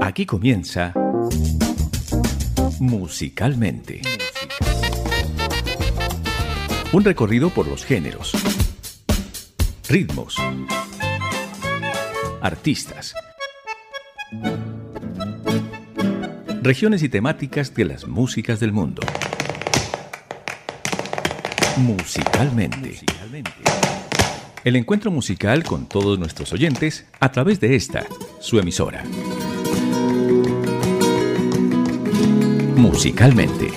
Aquí comienza Musicalmente. Un recorrido por los géneros, ritmos, artistas, regiones y temáticas de las músicas del mundo. Musicalmente. El encuentro musical con todos nuestros oyentes a través de esta, su emisora. Musicalmente.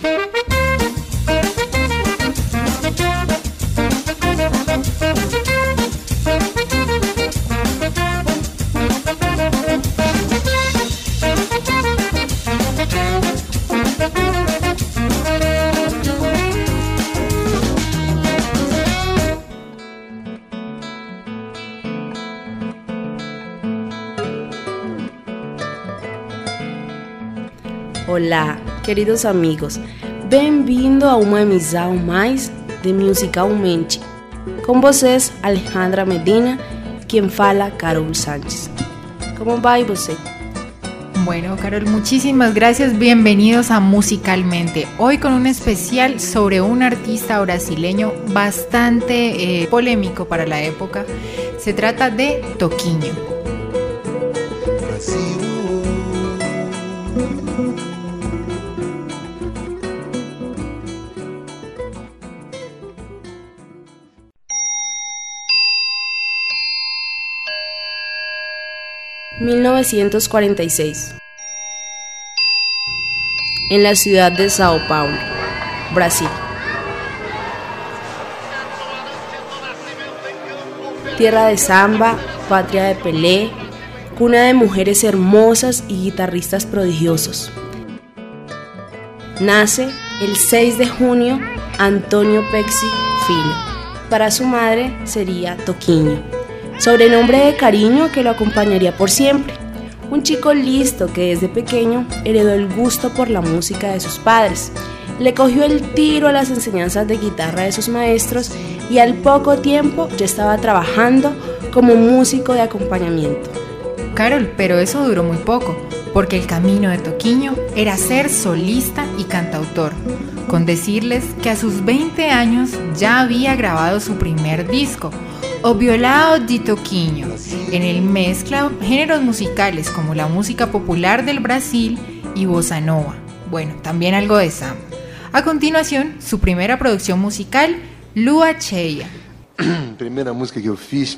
Olá, queridos amigos, bem-vindo a uma emissão mais de Musicalmente. Com vocês, Alejandra Medina, quien fala Carol Sánchez. ¿Cómo va você? Bueno, Carol, muchísimas gracias. Bienvenidos a Musicalmente. Hoy con un especial sobre un artista brasileño bastante polémico para la época. Se trata de Toquinho. Brasil. 1946. En la ciudad de Sao Paulo, Brasil. Tierra de samba, patria de Pelé, cuna de mujeres hermosas y guitarristas prodigiosos. Nace el 6 de junio Antônio Pexi Filho. Para su madre sería Toquinho, sobrenombre de cariño que lo acompañaría por siempre. Un chico listo que desde pequeño heredó el gusto por la música de sus padres. Le cogió el tiro a las enseñanzas de guitarra de sus maestros y al poco tiempo ya estaba trabajando como músico de acompañamiento. Carol, pero eso duró muy poco, porque el camino de Toquinho era ser solista y cantautor, con decirles que a sus 20 años ya había grabado su primer disco, O Violão de Toquinho. En él mezcla géneros musicales como la música popular del Brasil y bossa nova. Bueno, también algo de samba. A continuación, su primera producción musical, Lua Cheia. Primeira música que eu fiz.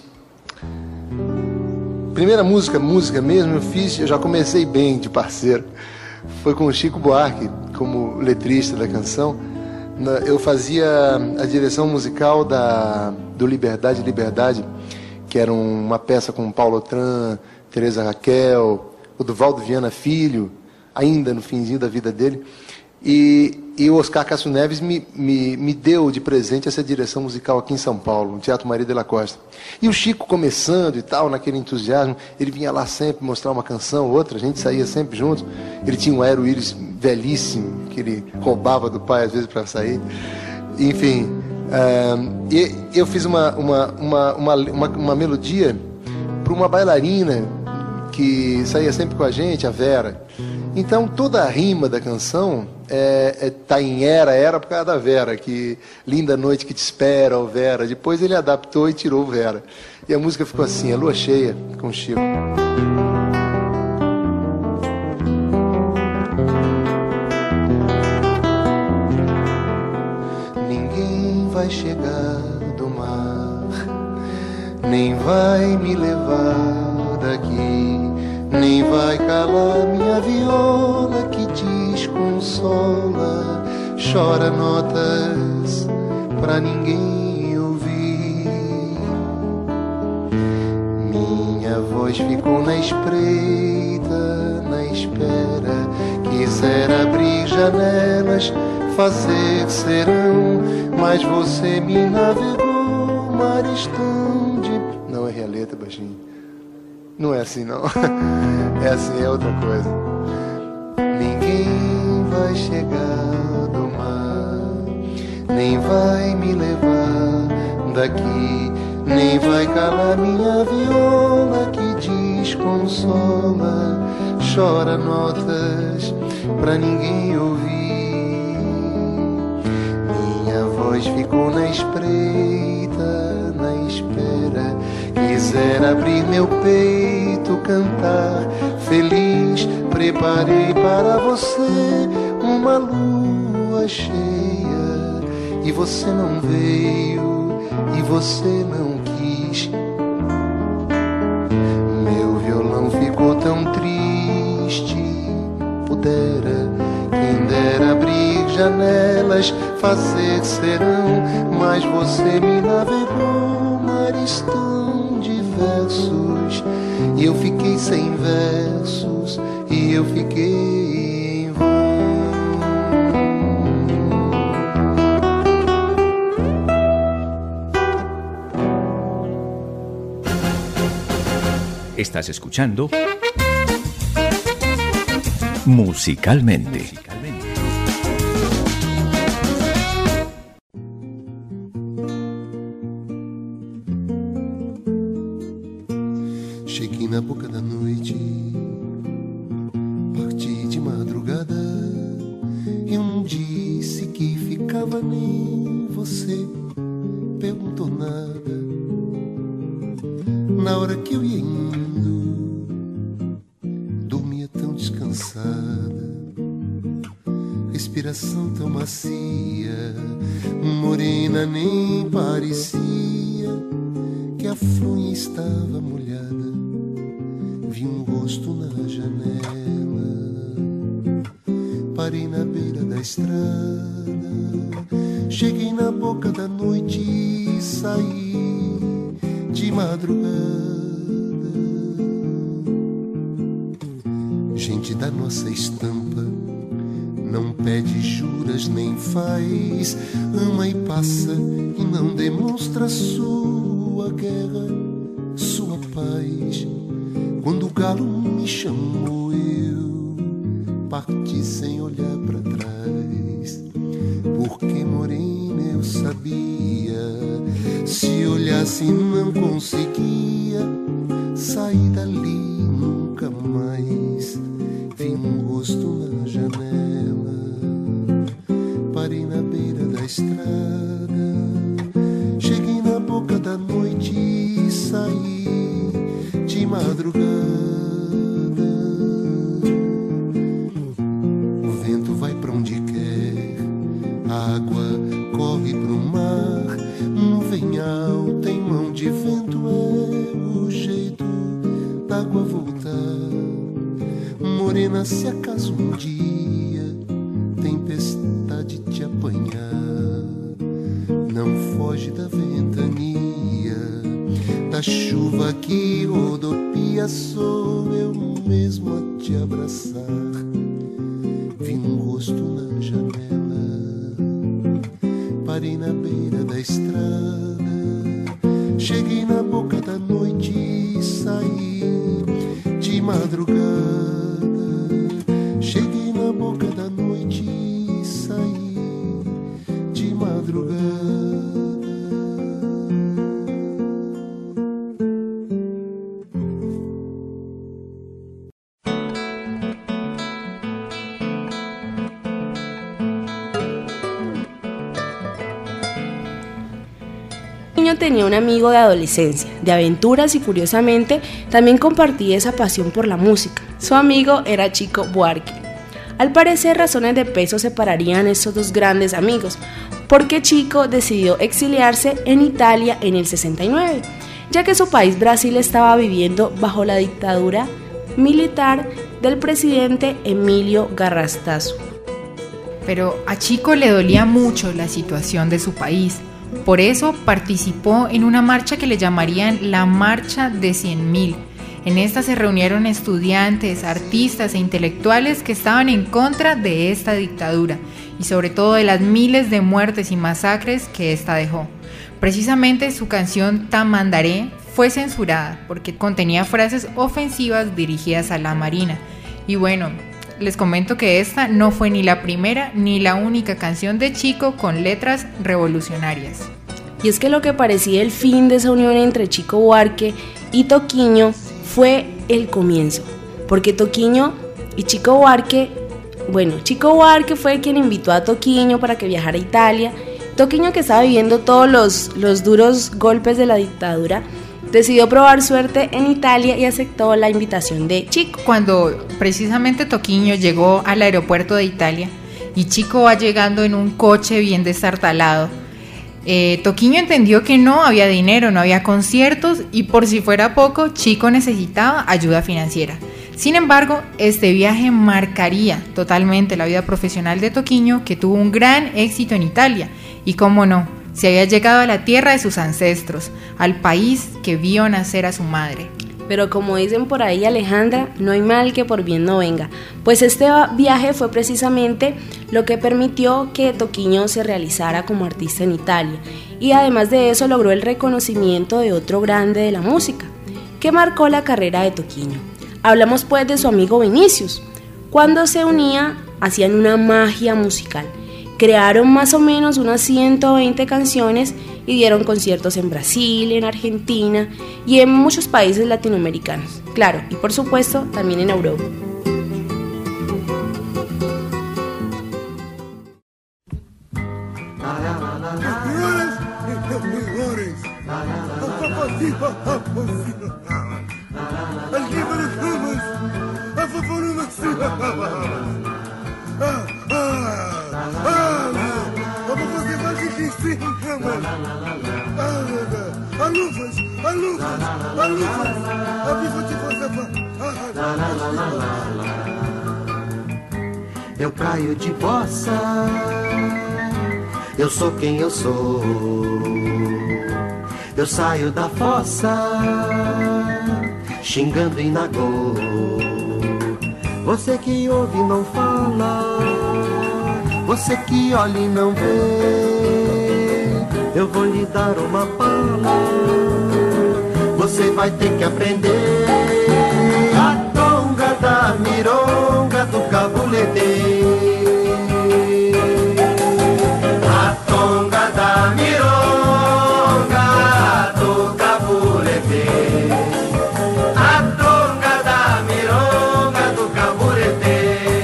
Primeira música mesmo eu já comecei bem de parceiro. Foi com o Chico Buarque como letrista da canção. Eu fazia a direção musical do Liberdade, que era uma peça com Paulo Otran, Teresa Raquel, o Duvaldo Viana Filho, ainda no finzinho da vida dele. E o Oscar Cássio Neves me deu de presente essa direção musical aqui em São Paulo, no Teatro Maria de la Costa. E o Chico começando e tal, naquele entusiasmo, ele vinha lá sempre mostrar uma canção, outra, a gente saía sempre juntos. Ele tinha um Aero Iris velhíssimo, que ele roubava do pai às vezes para sair. Enfim, eu fiz uma melodia para uma bailarina que saía sempre com a gente, a Vera. Então toda a rima da canção tá em era por causa da Vera, que linda noite que te espera, ó Vera. Depois ele adaptou e tirou Vera. E a música ficou assim, a Lua Cheia, com Chico. Ninguém vai chegar do mar, nem vai me levar daqui, nem vai calar minha viola que desconsola, chora notas pra ninguém ouvir. Minha voz ficou na espreita, na espera, quiser abrir janelas, fazer serão, mas você me navegou mares tão de... Não errei a letra, baixinho. Não é assim, não. É assim, é outra coisa. Ninguém vai chegar do mar, nem vai me levar daqui, nem vai calar minha viola que desconsola, chora notas pra ninguém ouvir. Minha voz ficou na espreita, na espera. Quiser abrir meu peito, cantar feliz. Preparei para você uma lua cheia, e você não veio, e você não quis. Meu violão ficou tão triste. Pudera, quem dera abrir janelas, fazer serão, mas você me navegou mares tão diversos, e eu fiquei sem versos, e eu fiquei em vão. Estás escuchando Musicalmente. Cheguei na boca da noite, parti de madrugada. Eu não disse que ficava, nem você perguntou nada. Na hora que eu ia indo, dormia tão descansada, respiração tão macia, morena nem parecia que a fronha estava molhada. Vi um rosto na janela, parei na beira da estrada. Cheguei na boca da noite e saí de madrugada. Gente da nossa estampa, não pede juras nem faz, ama e passa e não demonstra sua guerra, sua paz. Quando o galo me chamou, eu parti sem olhar pra trás, porque morena eu sabia, se olhasse não conseguia sair dali nunca mais. Vi um rosto na janela, parei na beira da estrada. Cheguei na boca da noite e saí de madrugada. O vento vai pra onde quer, a água corre pro mar. Nuvem alta em mão de vento é o jeito da água voltar. Morena, se acaso um dia tempestade te apanhar, não foge da ventania, da chuva que rodopia. Sou eu mesmo a te abraçar. Vi um rosto na janela, parei na beira da estrada. Cheguei na boca da noite e saí de madrugada. Cheguei na boca da noite e saí de madrugada. Tenía un amigo de adolescencia, de aventuras, y curiosamente también compartía esa pasión por la música. Su amigo era Chico Buarque. Al parecer, razones de peso separarían estos dos grandes amigos, porque Chico decidió exiliarse en Italia en el 69, ya que su país, Brasil, estaba viviendo bajo la dictadura militar del presidente Emilio Garrastazu. Pero a Chico le dolía mucho la situación de su país. Por eso participó en una marcha que le llamarían la Marcha de 100.000. En esta se reunieron estudiantes, artistas e intelectuales que estaban en contra de esta dictadura y sobre todo de las miles de muertes y masacres que esta dejó. Precisamente su canción Tamandaré fue censurada porque contenía frases ofensivas dirigidas a la Marina. Y bueno, les comento que esta no fue ni la primera ni la única canción de Chico con letras revolucionarias. Y es que lo que parecía el fin de esa unión entre Chico Buarque y Toquinho fue el comienzo, porque Toquinho Y Chico Buarque fue quien invitó a Toquinho para que viajara a Italia. Toquinho, que estaba viviendo todos los duros golpes de la dictadura, decidió probar suerte en Italia y aceptó la invitación de Chico. Cuando precisamente Toquinho llegó al aeropuerto de Italia y Chico va llegando en un coche bien destartalado, Toquinho entendió que no había dinero, no había conciertos y por si fuera poco, Chico necesitaba ayuda financiera. Sin embargo, este viaje marcaría totalmente la vida profesional de Toquinho, que tuvo un gran éxito en Italia. Y cómo no, se había llegado a la tierra de sus ancestros, al país que vio nacer a su madre. Pero como dicen por ahí, Alejandra, no hay mal que por bien no venga, pues este viaje fue precisamente lo que permitió que Toquinho se realizara como artista en Italia, y además de eso logró el reconocimiento de otro grande de la música, que marcó la carrera de Toquinho. Hablamos pues de su amigo Vinicius. Cuando se unía, hacían una magia musical. Crearon más o menos unas 120 canciones y dieron conciertos en Brasil, en Argentina y en muchos países latinoamericanos. Claro, y por supuesto también en Europa. Eu caio de bossa, eu sou quem eu sou. Eu saio da fossa, xingando em Nagô. Você que ouve e não fala, você que olha e não vê, eu vou lhe dar uma bala, você vai ter que aprender a tonga da mironga do cabulete. A tonga da mironga do cabulete. A tonga da mironga do cabulete.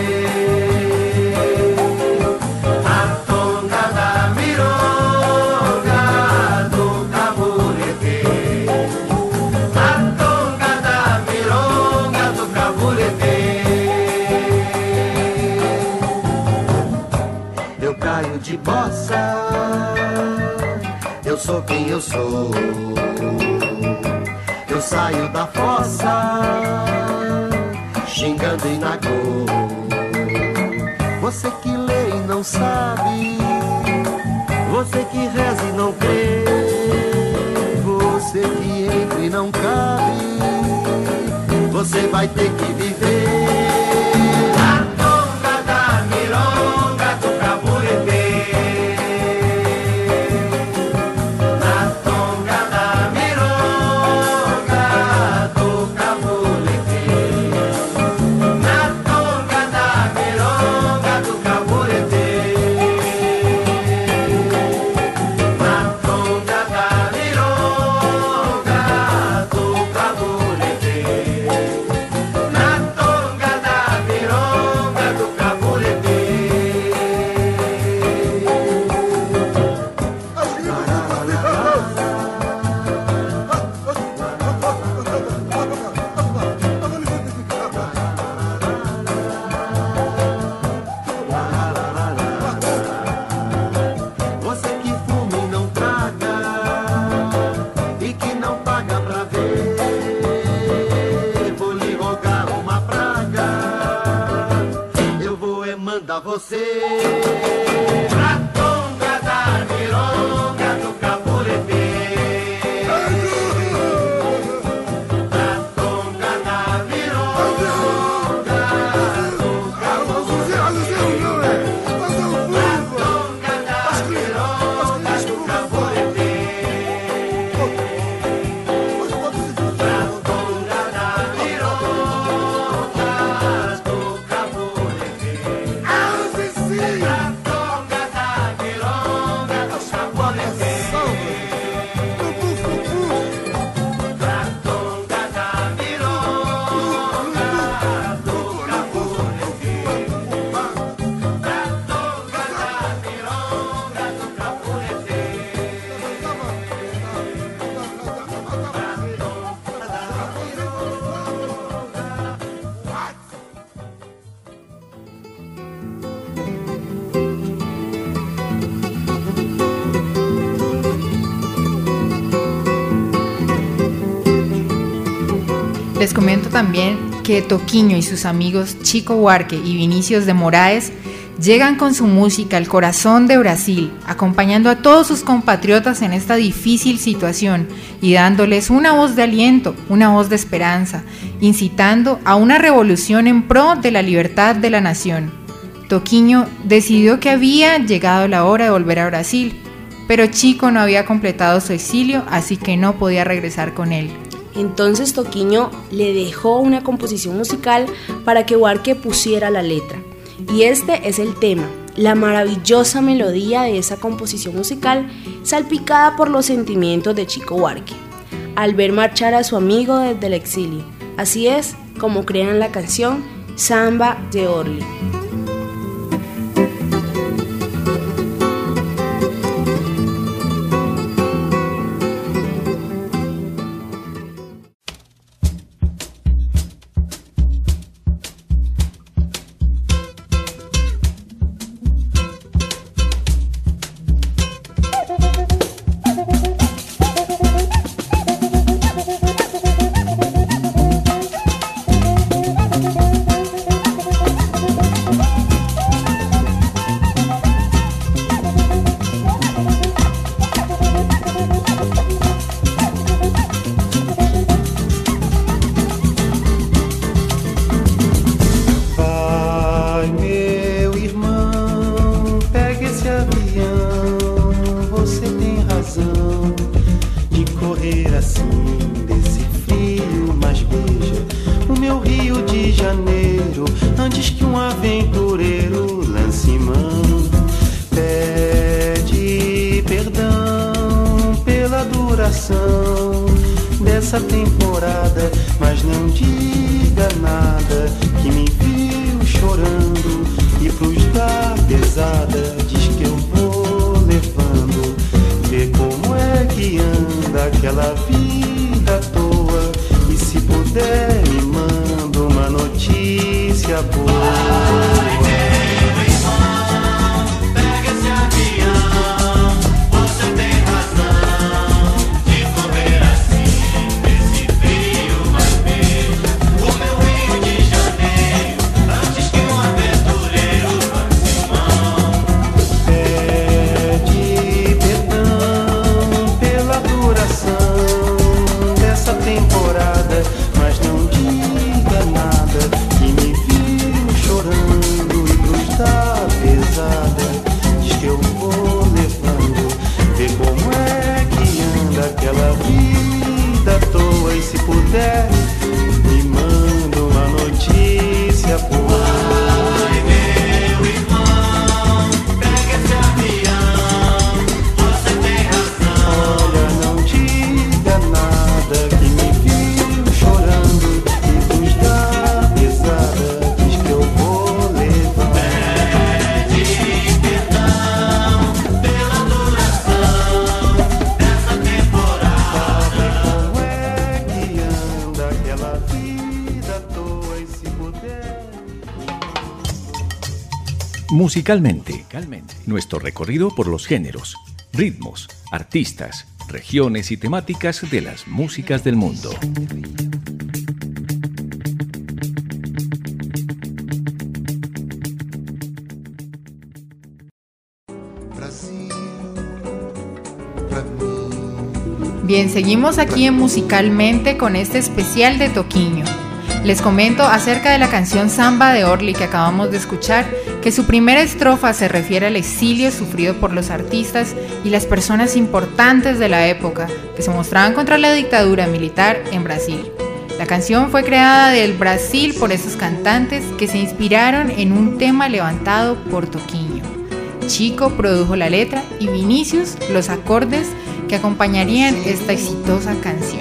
A tonga da mironga do cabulete. A tonga da mironga do cabulete. Eu caio de bossa, eu sou quem eu sou. Eu saio da fossa, xingando em Nagô. Você que lê e não sabe, você que reza e não crê, você que entra e não cabe, você vai ter que viver. A tonga da mironga do cabulete. Na tonga da mironga do cabulete. Na tonga da mironga do cabulete. Na tonga da mironga do cabulete. Na tonga da mironga do cabulete. Você que fuma e não traga, e que não paga pra ver, vou lhe rogar uma praga, eu vou mandar você pra tonga da mironga do cabulete. Pra tonga da mironga do cabulete. Pra tonga da mironga do cabulete. Pra tonga da mironga do cabulete. Pra tonga Les comento también que Toquinho y sus amigos Chico Buarque y Vinicius de Moraes llegan con su música al corazón de Brasil, acompañando a todos sus compatriotas en esta difícil situación y dándoles una voz de aliento, una voz de esperanza, incitando a una revolución en pro de la libertad de la nación. Toquinho decidió que había llegado la hora de volver a Brasil, pero Chico no había completado su exilio, así que no podía regresar con él. Entonces Toquinho le dejó una composición musical para que Buarque pusiera la letra. Y este es el tema, la maravillosa melodía de esa composición musical salpicada por los sentimientos de Chico Buarque, al ver marchar a su amigo desde el exilio. Así es como crean la canción Samba de Orly. Dessa temporada, mas não diga nada que me viu chorando e pros dar pesada diz que eu vou levando. Vê como é que anda aquela vida à toa e se puder me manda uma notícia boa. Me manda uma notícia boa. Ai, meu irmão, pega esse avião, você tem razão. Olha, não diga nada que me viu chorando e nos dá pesada, diz que eu vou levar. Pede perdão pela duração dessa temporada. Como é que anda aquela vida à toa e se puder. Musicalmente, nuestro recorrido por los géneros, ritmos, artistas, regiones y temáticas de las músicas del mundo. Bien, seguimos aquí en Musicalmente con este especial de Toquinho. Les comento acerca de la canción Samba de Orly que acabamos de escuchar, que su primera estrofa se refiere al exilio sufrido por los artistas y las personas importantes de la época que se mostraban contra la dictadura militar en Brasil. La canción fue creada del Brasil por esos cantantes que se inspiraron en un tema levantado por Toquinho. Chico produjo la letra y Vinicius los acordes que acompañarían esta exitosa canción.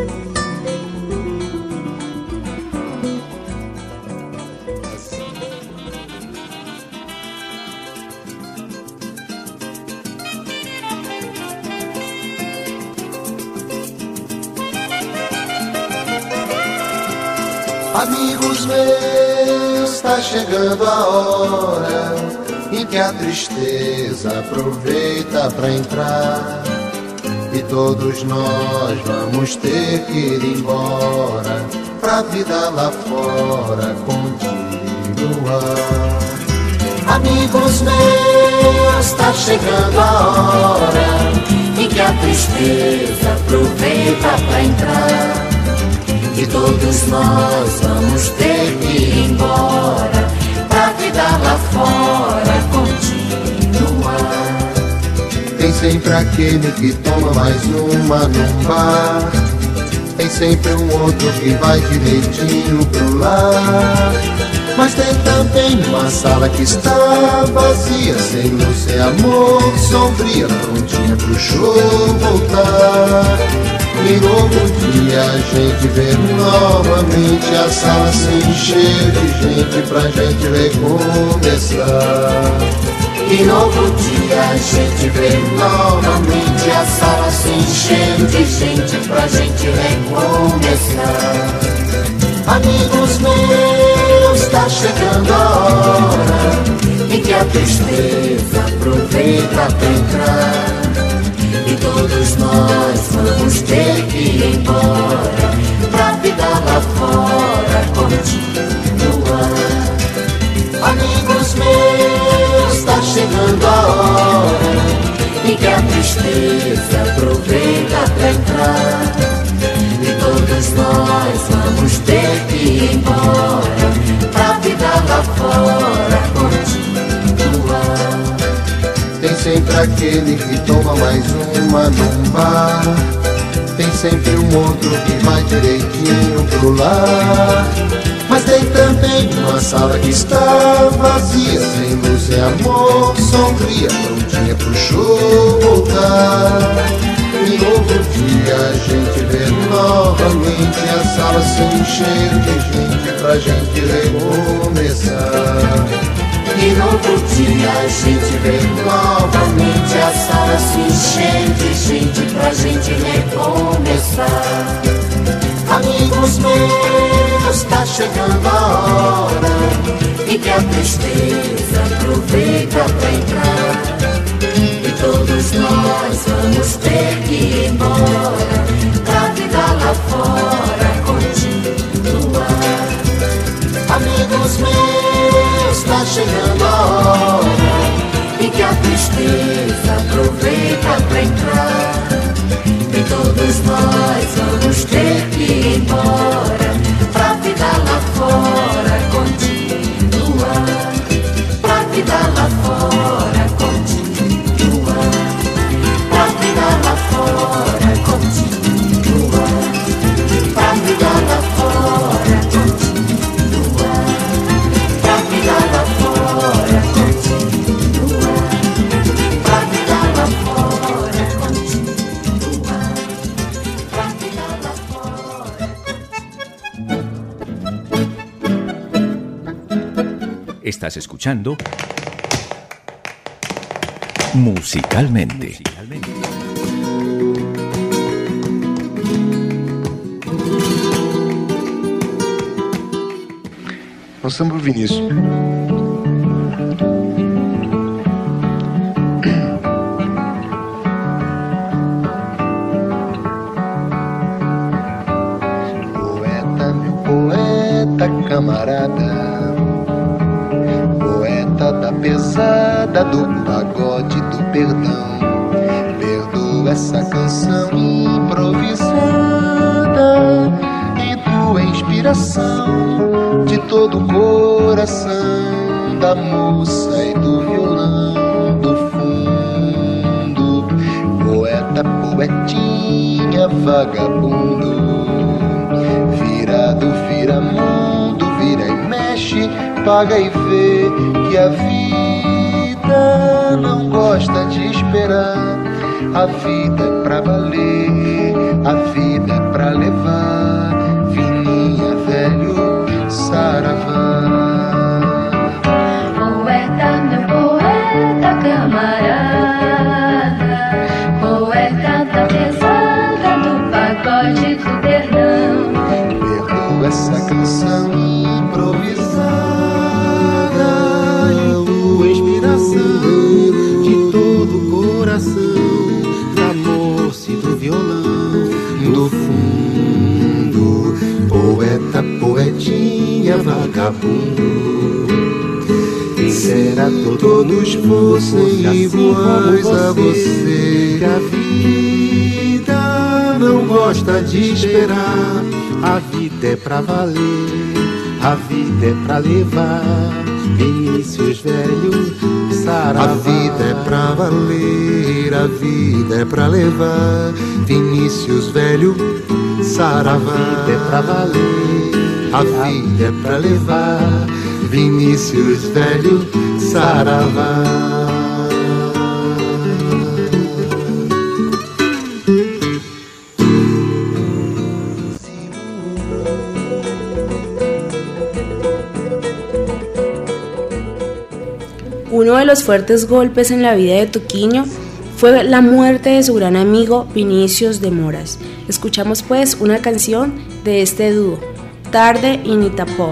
Amigos meus, está chegando a hora em que a tristeza aproveita para entrar e todos nós vamos ter que ir embora pra vida lá fora continuar. Amigos meus, tá chegando a hora em que a tristeza aproveita pra entrar, e todos nós vamos ter que ir embora pra vida lá fora continuar. Tem sempre aquele que toma mais uma num bar, tem sempre um outro que vai direitinho pro lar. Mas tem também uma sala que está vazia, sem luz, sem amor, sombria, prontinha pro show voltar. E no outro dia a gente vê novamente a sala se encher de gente pra gente recomeçar. E no outro dia a gente vê novamente a sala se encher de gente pra gente recomeçar. Amigos meus, tá chegando a hora em que a tristeza aproveita pra entrar, e todos nós vamos ter que ir embora pra vida lá fora continuar. Amigos meus, tá chegando a hora em que a tristeza aproveita pra entrar, e todos nós vamos ter que ir embora pra vida lá fora continuar. Tem sempre aquele que toma mais uma num bar, tem sempre um outro que vai direitinho pro lar. Mas tem também uma sala que está vazia, sem luz, sem amor, sombria, prontinha pro show voltar. E no outro dia a gente vê novamente a sala se encher de gente pra gente recomeçar. E no outro dia a gente vê novamente a sala se encher de gente pra gente recomeçar. Amigos meus, tá chegando a hora em que a tristeza aproveita pra entrar, e todos nós vamos ter que ir embora pra vida lá fora continuar. Amigos meus, tá chegando a hora em que a tristeza aproveita pra entrar, e todos nós vamos ter que ir embora pra vida lá fora continuar. Pra vida lá fora continuar. Pra vida lá fora continuar. Pra vida lá fora continuar. Pra vida lá fora continuar. Pra vida lá fora continuar. Pra vida lá fora. Estás escuchando Musicalmente. Nós estamos pro Vinícius. Poeta, meu poeta camarada, poeta da pesada do pagode do perdão, perdoa essa canção improvisada e tua inspiração de todo o coração da moça e do violão do fundo. Poeta, poetinha, vagabundo, virado, vira mundo, vira e mexe, paga e vê que a vida não gosta de esperar. A vida é pra valer, a vida é pra levar. Vininha, velho, saravá. Poeta, meu poeta camarada, poeta da pesada do pagode do perdão, Perdoa essa canção improvisada e tua inspiração de todo o coração da moça e do violão do fundo. Poeta, venha vagabundo. Quem será todos fossem iguais a você. A vida não gosta de esperar. A vida é pra valer, a vida é pra levar. Vinícius velho, saravá. A vida é pra valer, a vida é pra levar. Vinícius velho, saravá. A vida é pra valer, a vida é pra levar. Vinícius velho, saravá. Uno de los fuertes golpes en la vida de Toquinho fue la muerte de su gran amigo Vinícius de Moraes. Escuchamos pues una canción de este dúo, Tarde en Itapoa.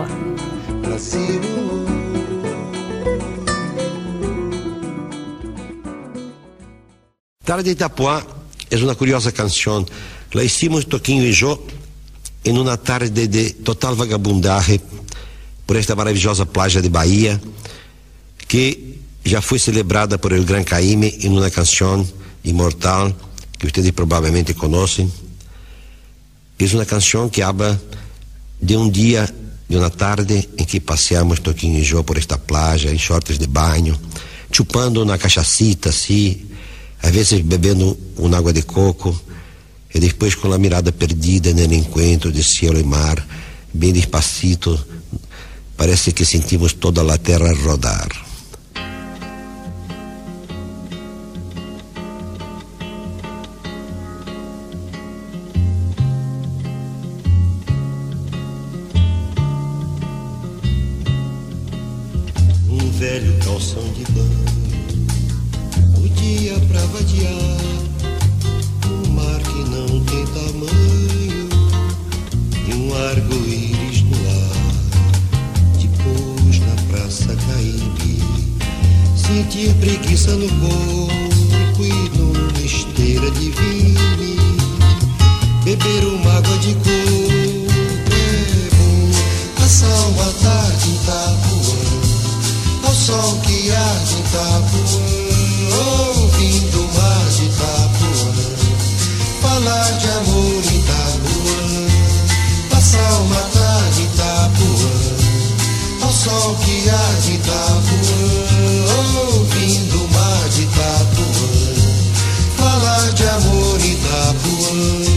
Tarde de Itapoa es una curiosa canción. La hicimos Toquinho y yo en una tarde de total vagabundaje por esta maravillosa playa de Bahía, que ya fue celebrada por el Gran Caime en una canción inmortal que ustedes probablemente conocen. Es una canción que habla de un día, de una tarde en que paseamos Toquinho y yo por esta playa en shorts de baño, chupando una cachacita así, a veces bebendo un agua de coco, y después con la mirada perdida en el encuentro de cielo y mar, bien despacito, parece que sentimos toda la tierra rodar. Velho calção de banho, o dia pra vadiar, um mar que não tem tamanho e um arco-íris no ar. Depois na praça Caíbe, sentir preguiça no corpo e numa esteira de vinho, beber uma água de coco é bom, passar uma tarde em Itapuã. Ao sol que arde em Itapuã, ouvindo o mar de Itapuã, falar de amor em Itapuã, passar uma tarde em Itapuã. Ao sol que arde em Itapuã, ouvindo o mar de Itapuã, falar de amor em Itapuã.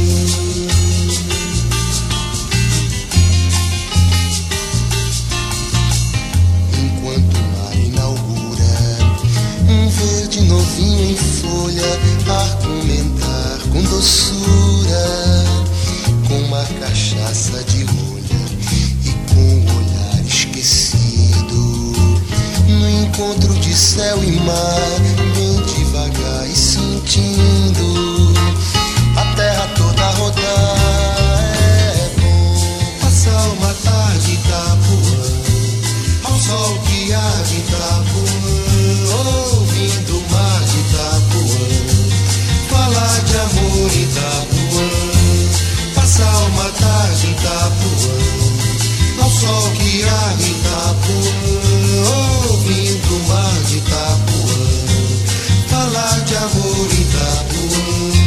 Verde novinho em folha, argumentar com doçura, com uma cachaça de rolha e com o olhar esquecido, no encontro de céu e mar, bem devagar e sentindo a terra toda rodar. É bom passar uma tarde em Itapuã, ao sol que arde em Itapuã, ouvindo o mar de Itapuã, falar de amor em Itapuã, passar uma tarde em Itapuã, ao sol que arde em Itapuã, ouvindo o mar de Itapuã, falar de amor em Itapuã.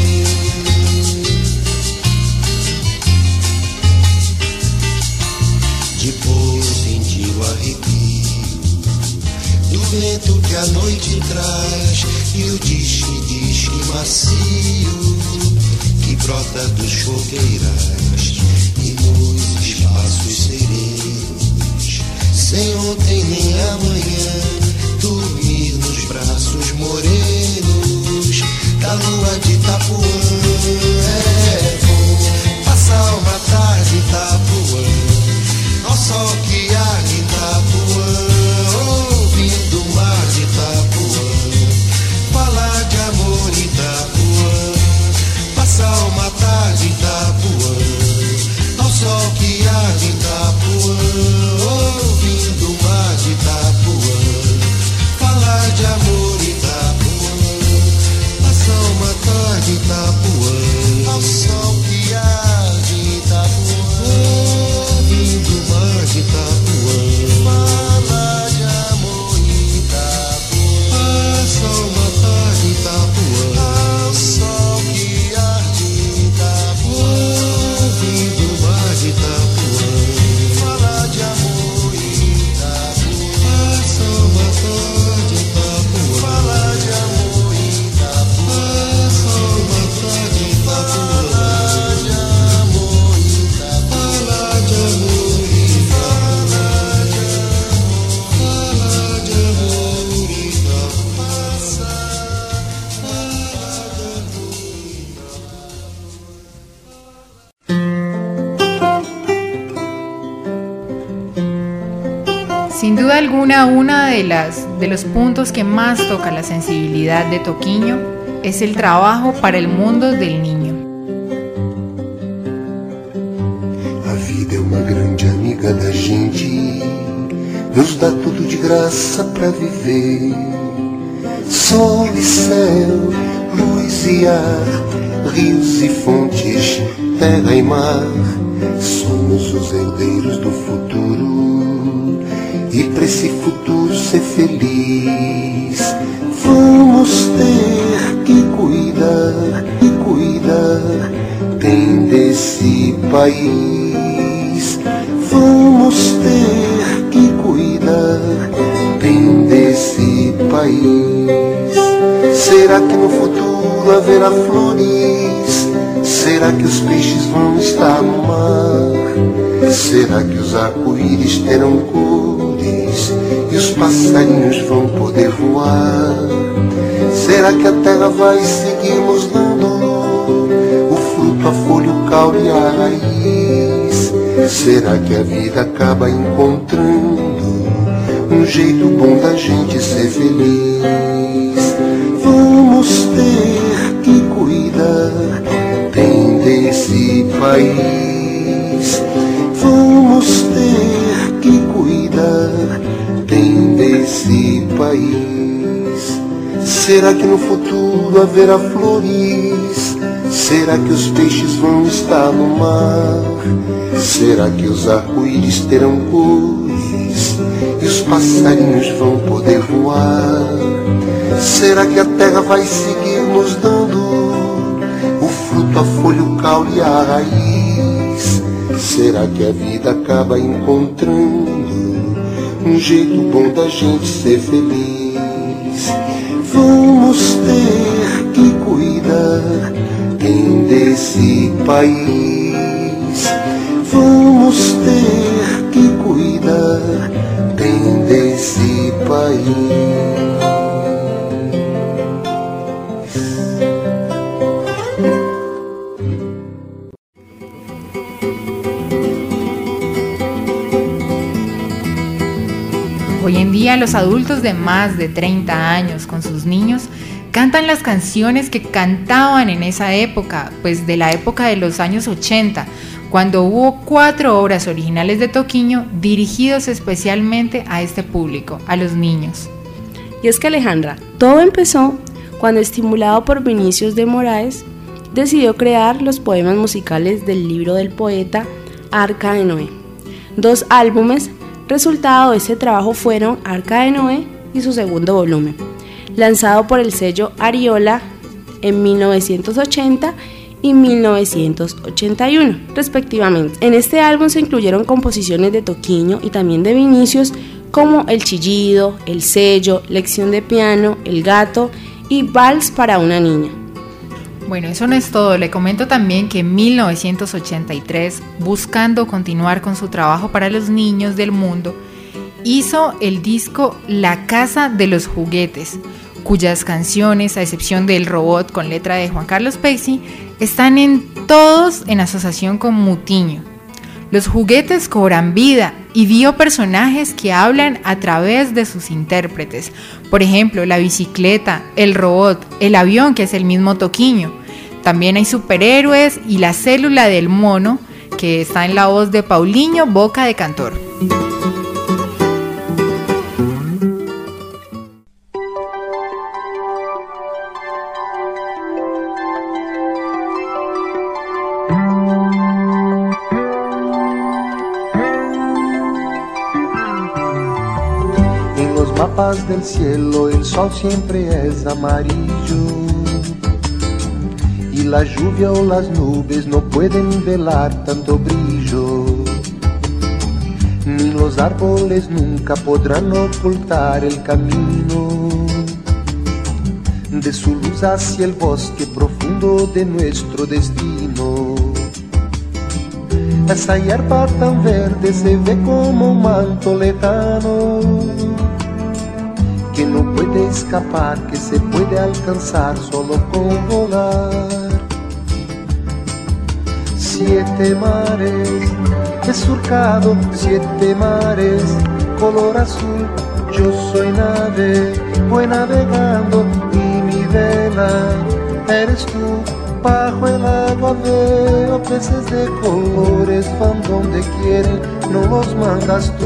Depois senti o arrepio do vento que a noite traz e o disque macio que brota dos fogueirais e nos espaços serenos, sem ontem nem amanhã, dormir nos braços morenos da lua de Itapuã. É bom passar uma tarde em Itapuã, ao sol que arde em Itapuã, ouvindo o mar de Itapuã, falar de amor em Itapuã, passar uma tarde em Itapuã, ao sol que arde em Itapuã, ouvindo o mar de Itapuã, Sin duda alguna, uno de los puntos que más toca la sensibilidad de Toquinho es el trabajo para el mundo del niño. A vida é uma grande amiga da gente, nos dá tudo de graça pra viver. Sol e céu, luz e ar, rios e fontes, terra e mar. Somos os herdeiros do futuro, e pra esse futuro ser feliz vamos ter que cuidar e cuidar bem desse país. Vamos ter que cuidar bem desse país. Será que no futuro haverá flores? Será que os peixes vão estar no mar? Será que os arco-íris terão cores e os passarinhos vão poder voar? Será que a terra vai seguir nos dando o fruto, a folha, o caule e a raiz? Será que a vida acaba encontrando um jeito bom da gente ser feliz? Vamos ter que cuidar bem desse país. Vamos ter que cuidar bem desse país. Será que no futuro haverá flores? Será que os peixes vão estar no mar? Será que os arco-íris terão cores e os passarinhos vão poder voar? Será que a terra vai seguir nos dando o fruto, a folha, o caule e a raiz? Será que a vida acaba encontrando um jeito bom da gente ser feliz? Vamos ter que cuidar bem desse país. Vamos ter que cuidar bem desse país. Hoy en día los adultos de más de 30 años con sus niños cantan las canciones que cantaban en esa época, pues de la época de los años 80, cuando hubo 4 obras originales de Toquinho dirigidos especialmente a este público, a los niños. Y es que Alejandra, todo empezó cuando, estimulado por Vinicius de Moraes, decidió crear los poemas musicales del libro del poeta Arca de Noé. 2 álbumes resultado de este trabajo fueron Arca de Noé y su segundo volumen, lanzado por el sello Ariola en 1980 y 1981, respectivamente. En este álbum se incluyeron composiciones de Toquinho y también de Vinicius, como El Chillido, El Sello, Lección de Piano, El Gato y Vals para una niña. Bueno, eso no es todo. Le comento también que en 1983, buscando continuar con su trabajo para los niños del mundo, hizo el disco La Casa de los Juguetes, cuyas canciones, a excepción del Robot con letra de Juan Carlos Pecci, están todos en asociación con Mutiño. Los juguetes cobran vida y dio personajes que hablan a través de sus intérpretes. Por ejemplo, la bicicleta, el robot, el avión, que es el mismo Toquinho. También hay superhéroes y la célula del mono, que está en la voz de Paulinho Boca de Cantor. Mapas del cielo, el sol siempre es amarillo y la lluvia o las nubes no pueden velar tanto brillo, ni los árboles nunca podrán ocultar el camino de su luz hacia el bosque profundo de nuestro destino. Esa hierba tan verde se ve como un manto lejano que no puede escapar, que se puede alcanzar solo con volar. 7 mares he surcado 7 mares, color azul, yo soy nave, voy navegando y mi vela eres tú. Bajo el agua veo peces de colores, van donde quieren, no los mandas tú.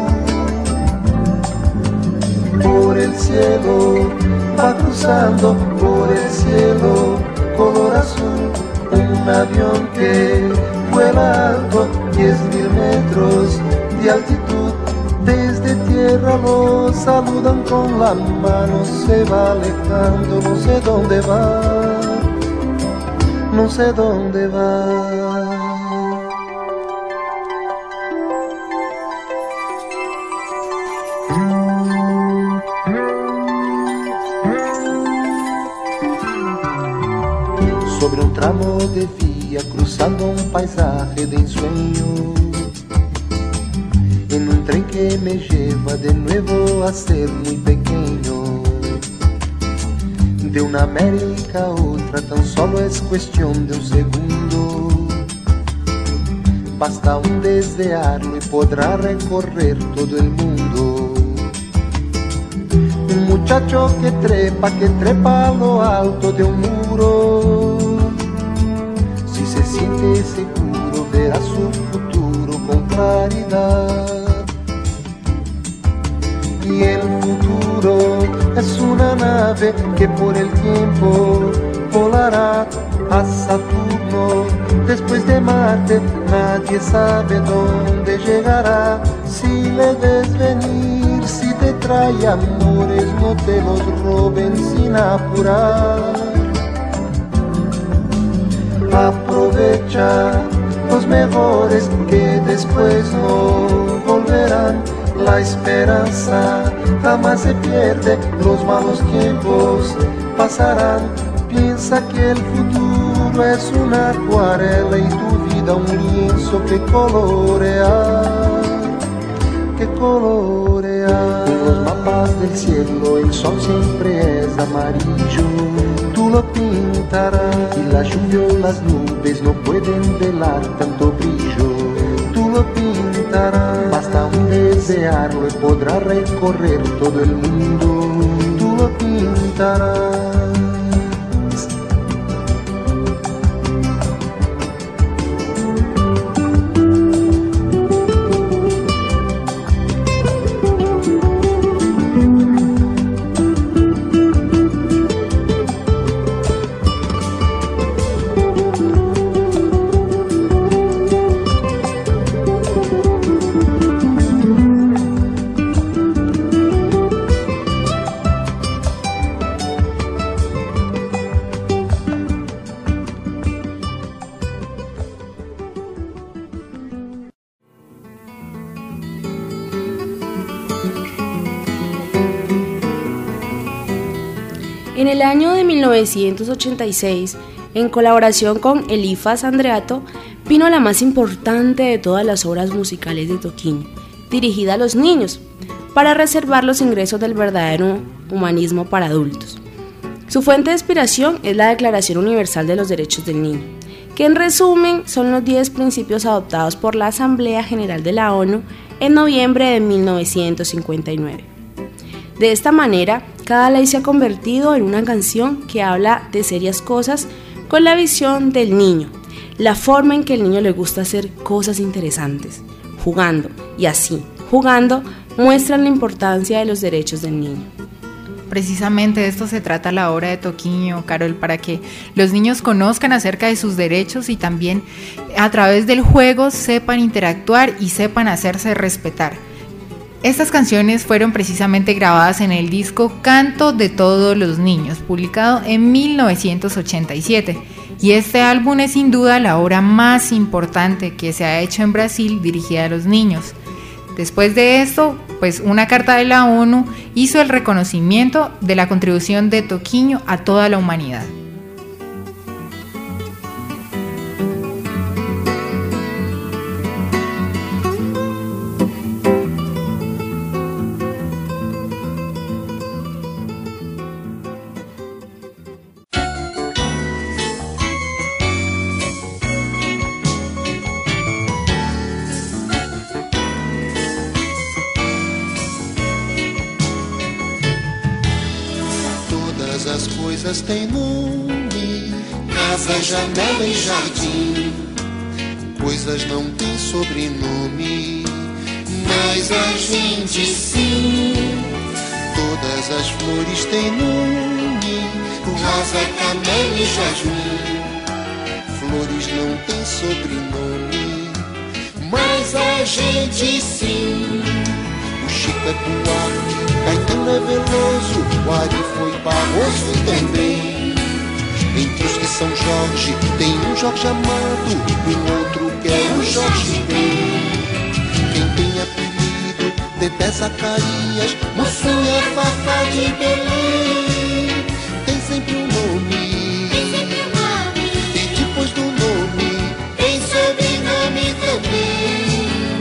Por el cielo va cruzando, por el cielo color azul, un avión que vuela alto, 10.000 metros de altitud. Desde tierra lo saludan con la mano, se va alejando, no sé dónde va, no sé dónde va. Sobre un tramo de vía, cruzando un paisaje de ensueño, en un tren que me lleva de nuevo a ser muy pequeño. De una América a otra tan solo es cuestión de un segundo. Basta un desearlo y podrá recorrer todo el mundo. Un muchacho que trepa a lo alto de un muro. Si se siente seguro verá su futuro con claridad. Y el futuro es una nave que por el tiempo volará a Saturno. Después de Marte nadie sabe dónde llegará. Si le ves venir, si te trae amores, no te los roben sin apurar. Aprovecha los mejores que después no volverán. La esperanza jamás se pierde, los malos tiempos pasarán. Piensa que el futuro es una acuarela y tu vida un lienzo que colorear, que colorear. En los mapas del cielo el sol siempre es amarillo, tú lo pintarás. Y la lluvia o las nubes no pueden velar tanto brillo, tú lo pintarás. Basta un desearlo y podrá recorrer todo el mundo, tú lo pintarás. En el año de 1986, en colaboración con Elifas Andreato, vino la más importante de todas las obras musicales de Toquinho, dirigida a los niños, para reservar los ingresos del verdadero humanismo para adultos. Su fuente de inspiración es la Declaración Universal de los Derechos del Niño, que en resumen son los 10 principios adoptados por la Asamblea General de la ONU en noviembre de 1959. De esta manera, cada ley se ha convertido en una canción que habla de serias cosas con la visión del niño, la forma en que el niño le gusta hacer cosas interesantes, jugando, y así, jugando, muestran la importancia de los derechos del niño. Precisamente de esto se trata la obra de Toquinho, Carol, para que los niños conozcan acerca de sus derechos y también a través del juego sepan interactuar y sepan hacerse respetar. Estas canciones fueron precisamente grabadas en el disco Canto de Todos los Niños, publicado en 1987, y este álbum es sin duda la obra más importante que se ha hecho en Brasil dirigida a los niños. Después de esto, pues una carta de la ONU hizo el reconocimiento de la contribución de Toquinho a toda la humanidad. coisas têm nome, casa, janela e jardim. Coisas não têm sobrenome, mas a gente sim. Todas as flores têm nome, rosa, canela e jasmim. Flores não têm sobrenome, mas a gente sim. O Chico é Buarque, Caetano é Veloso, o Ari foi Barroso também. Entre os que são Jorge, tem um Jorge Amado, um outro que é o Jorge Ben. Quem tem apelido, Dedé Zacarias, Moçunha, Fafá de Belém. Tem sempre um nome, e depois do nome, tem sobrenome também.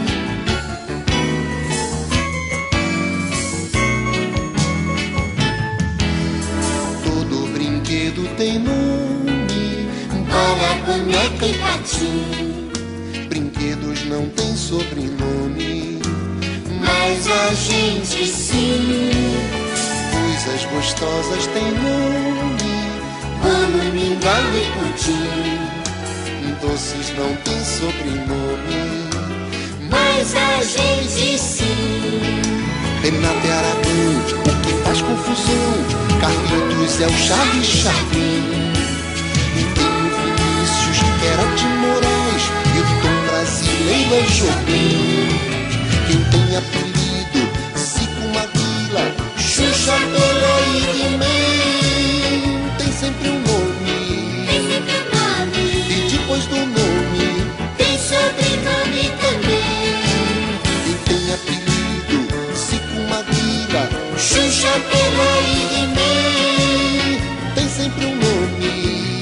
Todo brinquedo tem nome, bola, boneca e patim. Brinquedos não têm sobrenome, mas a gente sim. Coisas gostosas têm nome, bolo, mingau e pudim. Doces não têm sobrenome, mas a gente sim. Renata é Aragão, o que faz confusão. Carlitos é o Charles Chaplin. E tem o Vinícius, que era de Moraes, e o Tom brasileiro é Jobim. Quem tem apelido, Zico, Maguila, Xuxa, Pelé e He-Man. Tem sempre um nome, e depois do nome, tem sobrenome também. Quem tem apelido, Zico, Maguila, Xuxa, Pelé e He-Man. Tem sempre um nome,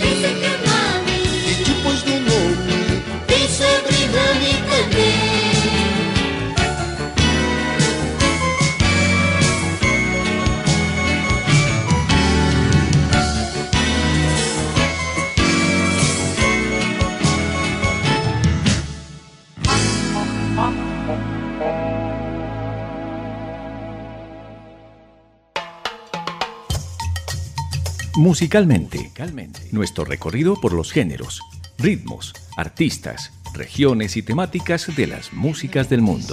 e depois do nome, tem sobrenome também. Musicalmente, nuestro recorrido por los géneros, ritmos, artistas, regiones y temáticas de las músicas del mundo.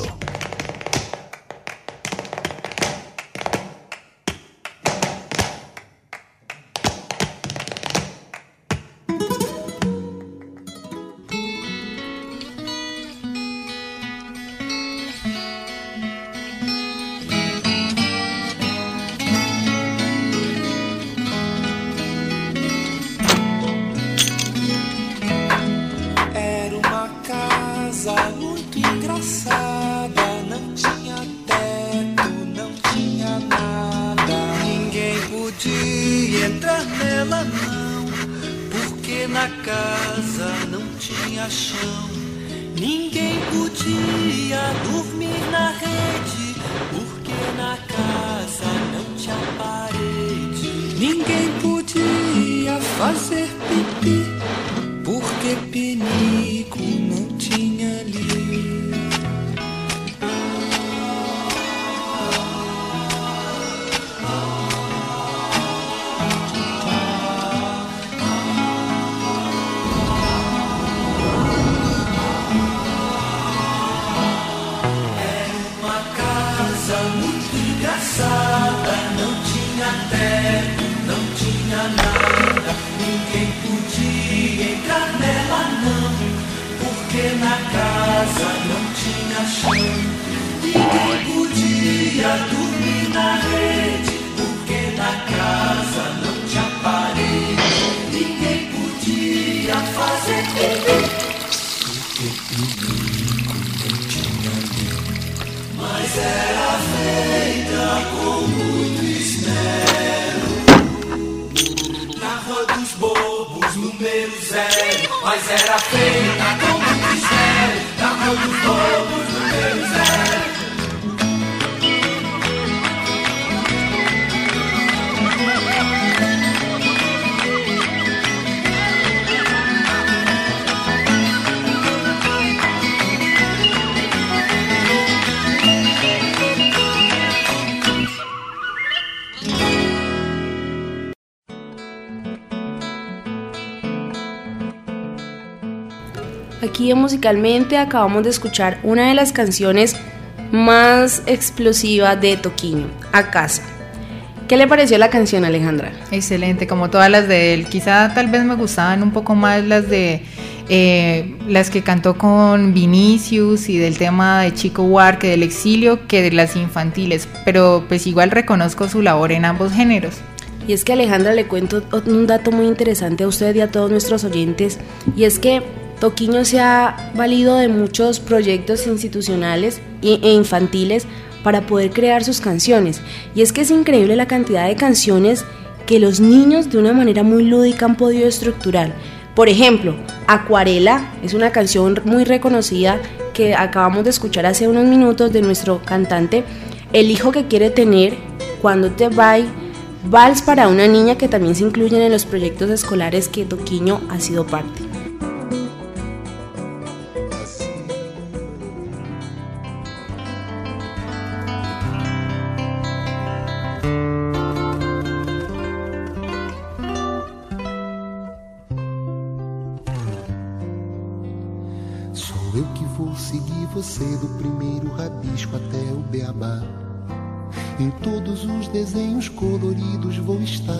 aquí en Musicalmente acabamos de escuchar una de las canciones más explosivas de Toquinho, A Casa. ¿Qué le pareció la canción, Alejandra? Excelente, como todas las de él. Quizá tal vez me gustaban un poco más las de las que cantó con Vinicius y del tema de Chico Buarque del exilio que de las infantiles, pero pues igual reconozco su labor en ambos géneros. Y es que, Alejandra, le cuento un dato muy interesante a usted y a todos nuestros oyentes, y es que Toquinho se ha valido de muchos proyectos institucionales e infantiles para poder crear sus canciones, y es que es increíble la cantidad de canciones que los niños de una manera muy lúdica han podido estructurar. Por ejemplo, Acuarela es una canción muy reconocida que acabamos de escuchar hace unos minutos de nuestro cantante. El hijo que quiere tener, Cuando te va, Vals para una niña, que también se incluyen en los proyectos escolares que Toquinho ha sido parte. Sou eu que vou seguir você do primeiro rabisco até o beabá. Em todos os desenhos coloridos vou estar.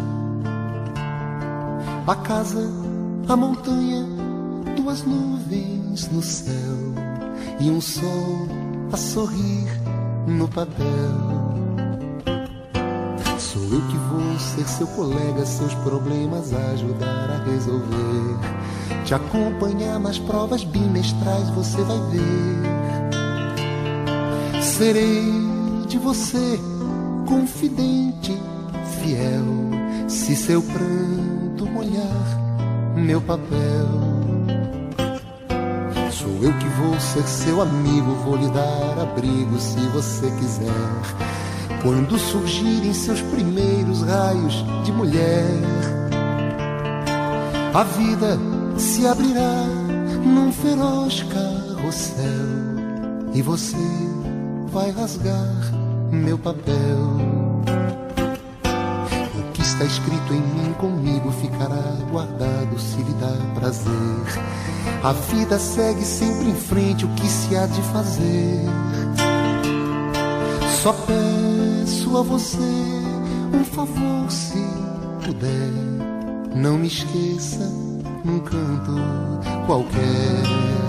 A casa, a montanha, duas nuvens no céu e um sol a sorrir no papel. Sou eu que vou ser seu colega, seus problemas ajudar a resolver. Te acompanhar nas provas bimestrais, você vai ver. Serei de você confidente, fiel, se seu pranto molhar meu papel. Sou eu que vou ser seu amigo, vou lhe dar abrigo se você quiser. Quando surgirem seus primeiros raios de mulher, a vida se abrirá num feroz carrossel e você vai rasgar meu papel. O que está escrito em mim comigo ficará guardado se lhe dá prazer. A vida segue sempre em frente, o que se há de fazer? Só peço a você um favor, se puder, não me esqueça num canto qualquer.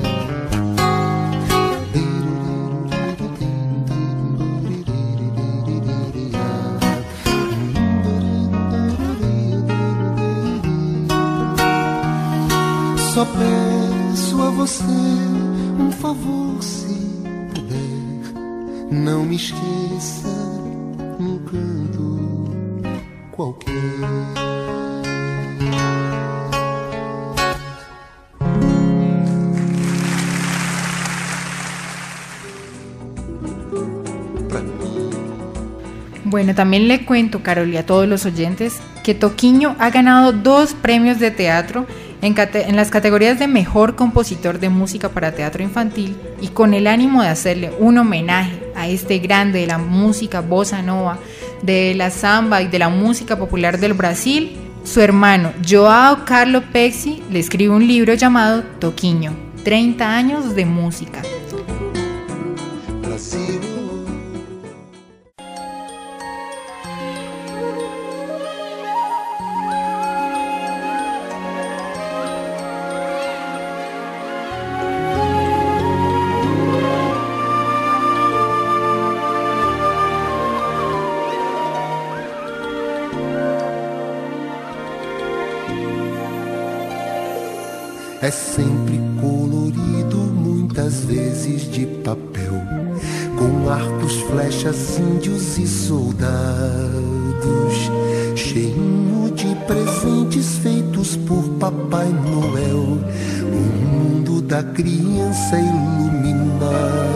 Só peço a você um favor, se puder, não me esqueça num canto qualquer. Bueno, también le cuento, Carol, y a todos los oyentes, que Toquinho ha ganado 2 premios de teatro en las categorías de Mejor Compositor de Música para Teatro Infantil, y con el ánimo de hacerle un homenaje a este grande de la música bossa nova, de la samba y de la música popular del Brasil, su hermano João Carlo Pecci le escribe un libro llamado Toquinho, 30 años de música. Brasil. É sempre colorido, muitas vezes de papel, com arcos, flechas, índios e soldados, cheio de presentes feitos por Papai Noel, o mundo da criança iluminado.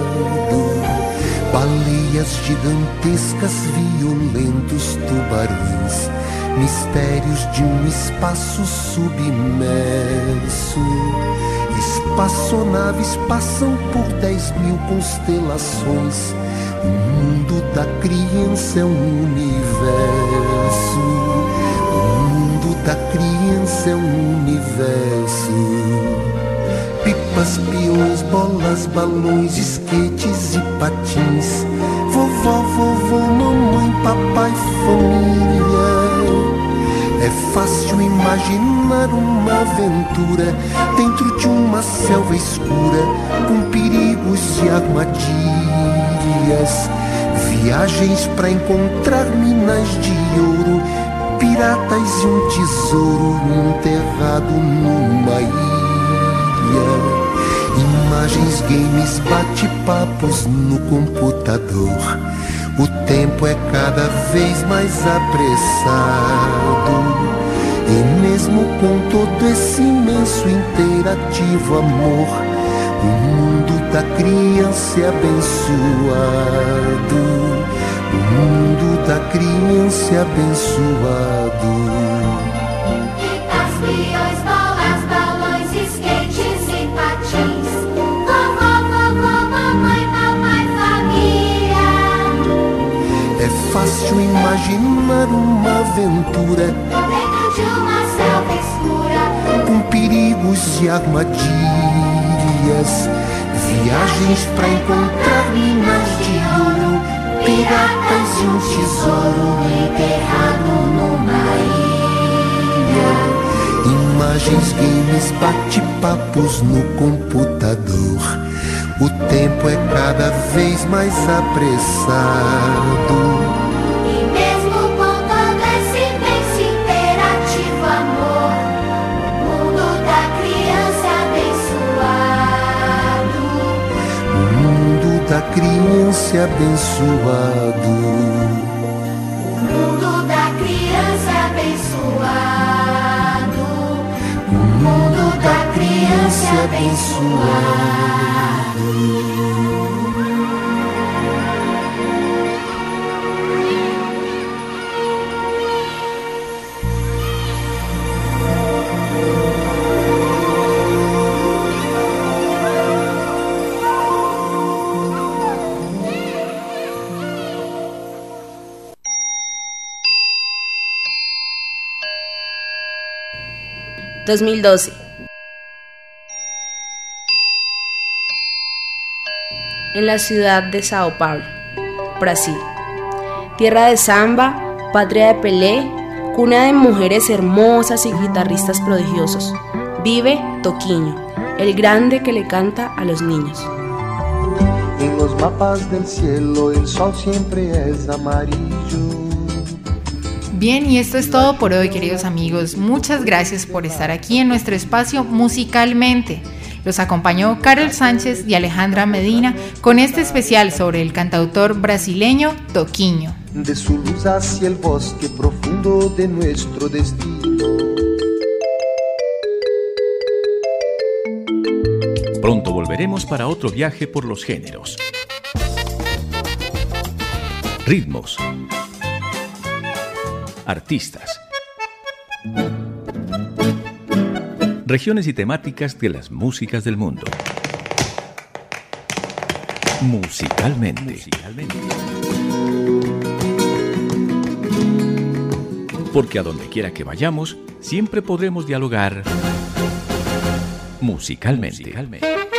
Baleias gigantescas, violentos tubarões, mistérios de um espaço submerso. Espaçonaves passam por 10.000 constelações. O mundo da criança é um universo. O mundo da criança é um universo. Pipa pipas, peões, bolas, balões, skates e patins. Vovó, vovô, mamãe, papai, família. É fácil imaginar uma aventura dentro de uma selva escura, com perigos e armadilhas. Viagens para encontrar minas de ouro, piratas e um tesouro enterrado numa ilha. Imagens, games, bate-papos no computador. O tempo é cada vez mais apressado, e mesmo com todo esse imenso interativo amor, o mundo da criança é abençoado. O mundo da criança é abençoado. Pipas, peões, bolas, balões, skates e patins. Vovó, vovó, mamãe, papai, família. É fácil imaginar uma aventura dentro de uma selva escura, com perigos e armadilhas. Viagens para encontrar minas de ouro, piratas e um tesouro enterrado numa ilha. Imagens, games, bate-papos no computador. O tempo é cada vez mais apressado, e mesmo com todo esse imenso imperativo amor, o mundo da criança é abençoado. o mundo da criança é abençoado. O mundo da criança é abençoado. O mundo da criança é abençoado. ...2012... en la ciudad de Sao Paulo, Brasil. Tierra de samba, patria de Pelé, cuna de mujeres hermosas y guitarristas prodigiosos. Vive Toquinho, el grande que le canta a los niños. En los mapas del cielo el sol siempre es amarillo. Bien, y esto es todo por hoy, queridos amigos. Muchas gracias por estar aquí en nuestro espacio Musicalmente. Los acompañó Carol Sánchez y Alejandra Medina con este especial sobre el cantautor brasileño Toquinho. De su luz hacia el bosque profundo de nuestro destino. Pronto volveremos para otro viaje por los géneros, ritmos, artistas, regiones y temáticas de las músicas del mundo. Musicalmente. Porque a donde quiera que vayamos, siempre podremos dialogar musicalmente.